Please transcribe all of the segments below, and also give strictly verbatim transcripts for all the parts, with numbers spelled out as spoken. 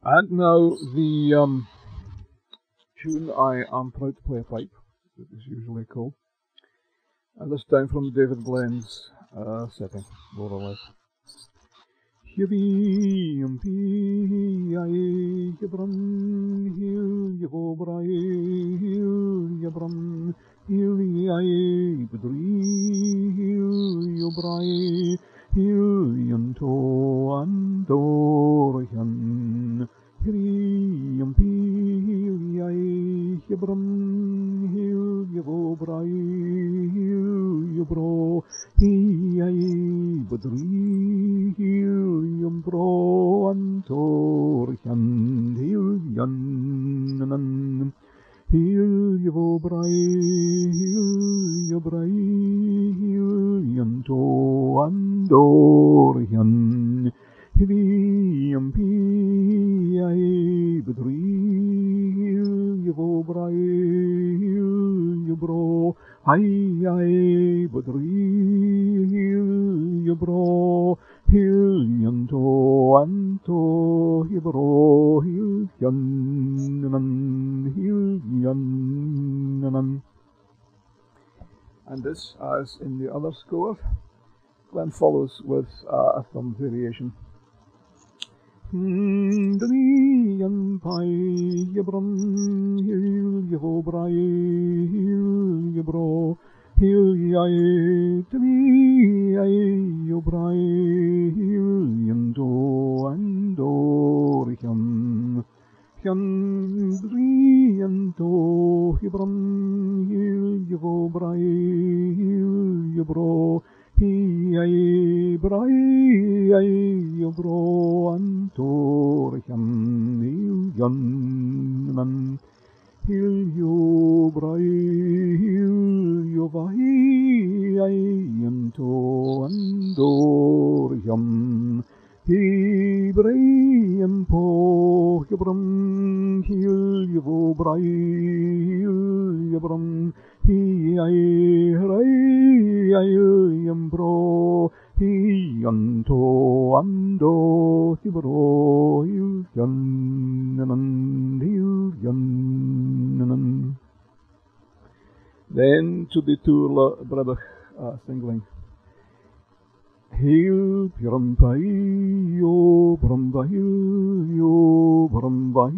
And now the um, tune I am proud to play a pipe, it is usually called. And this time from David Blaine's uh, setting, more or less. Hibi umpi ai yabram hil yavobrai hil yabram hil ai budri hil yobrai hil yanto andorhan Hibi umpi hil ai yabram hil yavobrai hil yobro hi ai budri hil Bro antor yan hil yan hil yvo brai hil yobrai hil yanto andor yan hivi yampi ai bedri hil yvo brai hil yobro ai ai bedri hil yobro Hil yanto anto hibro hil yannan hil yannan. And this, as in the other score, then follows with uh, a thumb variation. Dri yan pai yabram hil yavo brai hil yabro hil yai tli ai yobrai hil yando ando rihyam hyam dri yando hibram hil yavo brai hil yobro hi ai brai ai yobro ando rihyam hil yannan Hil yobrai hil yovai ai yanto andor yam Hibrei yampo yabram hil yovobrai hil yabram hi ai hrai ai yambro hi yanto ando hibro hil yannan hil yannan. Then to the two brother uh, singling. Hil pirampai yo pirampai yo pirampai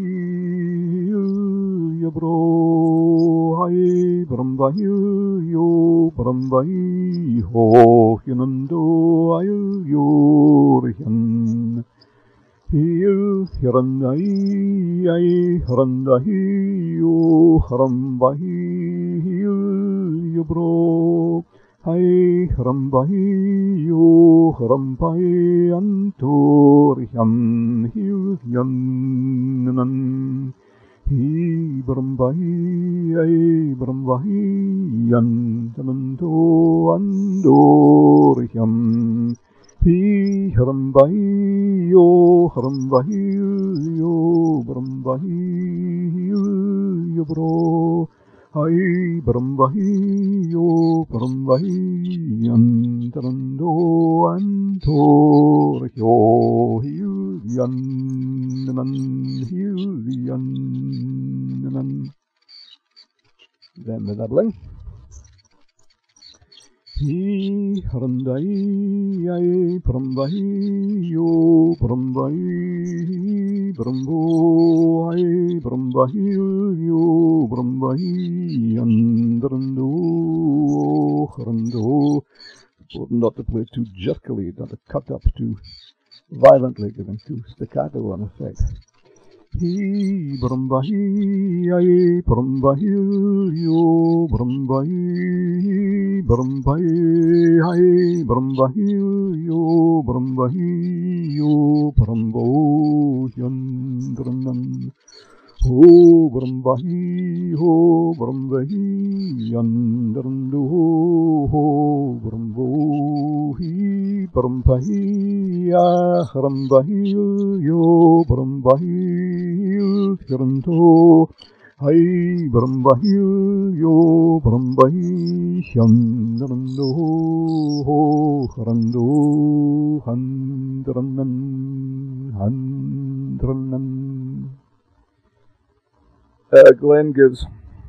yo bro hai pirampai yo pirampai ho hinando ayo yo rihan Hil hirandai ai hirandai yo harambai hil yo bro Hai harambai yo harambai antoriam hil yannan Hi barambai ai barambai yantananto andoriam Hi harambai yo harambai yo barambai yo bro Hai barambai yo barambai yantarando antor yo hil yannan hil yannan. Then the doubling. Hi harandai ai parambai yo parambai parambo ai parambai yo parambai andarando harando. Important not to play too jerkily, not to cut up too violently, giving too staccato an effect. Hi barambai ai parambai yo barambai barambai ai barambai yo barambai yo parambo yandranan ho barambai ho barambai yandrando ho barambo hi barambai ya harambai yo barambai Hiranto hai barambai yo barambai shandarando ho harando handaranan handranan Uh, Glenn gives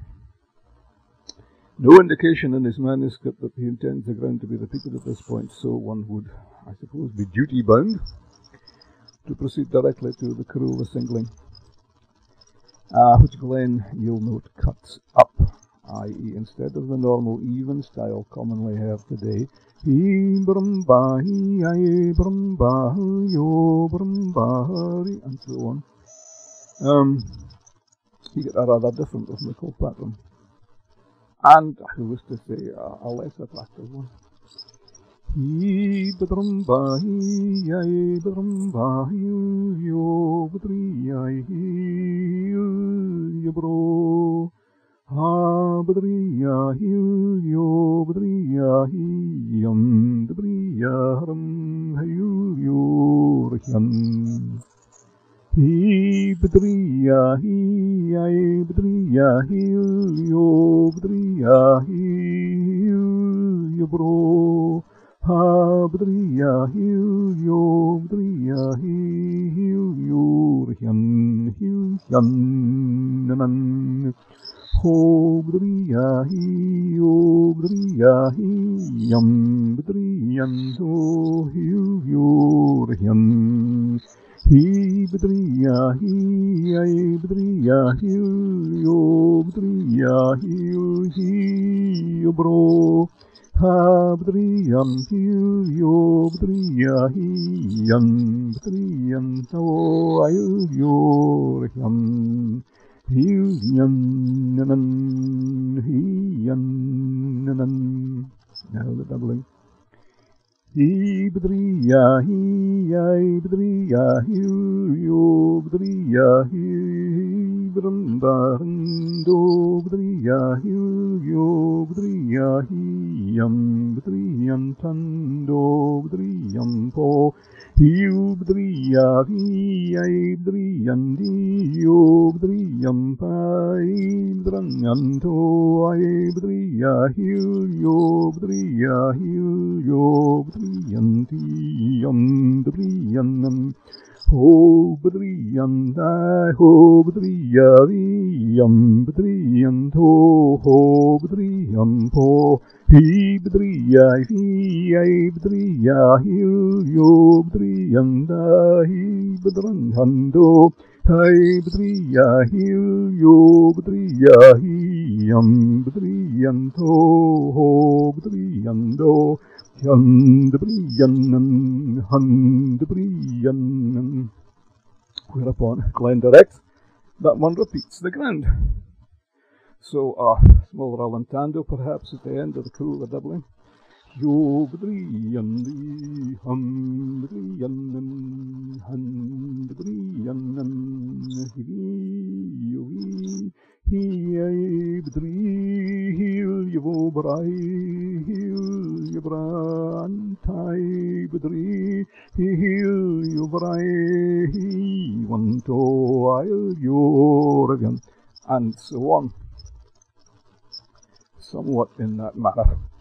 no indication in his manuscript that he intends the ground to be repeated at this point, so one would, I suppose, be duty-bound to proceed directly to the Corolla singling, uh, which Glenn, you'll note, cuts up, that is, instead of the normal even style commonly heard today, he brum ba he I brum ba yo brum ba and so on. Um, you get a rather different rhythmical pattern, and who is to say a, a less attractive one. He brum ba he I brum ba yo yo bri I yo bro. Ha badriya hiu yo badriya hi yam badriya haram hiu yo ryan hi badriya hi ay badriya hiu yo badriya hi yo bro ha badriya hiu yo badriya hi yo ryan hiu yan nan ho bdriya hi yo bdriya hi yam bdriyan ho hiu yo ryan hi bdriya hi ay bdriya hiu yo bdriya hiu hi yo bro ha bdriyan hiu yo bdriya hi yan bdriyan ho ayu yo ryan Hiu yan nan hi yan nan. Now the doubling. Hi bdriya hi ay bdriya hiu yo bdriya hi bram do bdriya hiu yo bdriya hi yam bdriyan tan do bdriyan po. Hiu bdriya hi ay bdriyan di yo bdriyan pai bdriyan to ay bdriya hiu yo bdriya hiu yo bdriyan di yam bdriyan nam ho bdriyan da ho bdriya vi yam bdriyan to ho bdriyan po. Hi bdriya hi ay bdriya hiu yo bdriyan da hi bdriyan do hai bdriya hiu yo bdriya hi yam bdriyan to ho bdriyan do yan bdriyan nan han bdriyan nan. Whereupon Glenn directs that one repeats the grand. So a uh, small rallentando perhaps at the end of the Corolla doubling. Yo bdriyan di hum bdriyan nan han bdriyan nan hi yo hi hi ay bdri hil yo brai hil yo bran tai bdri hil yo brai hi one to I'll yo again, and so on, somewhat in that manner.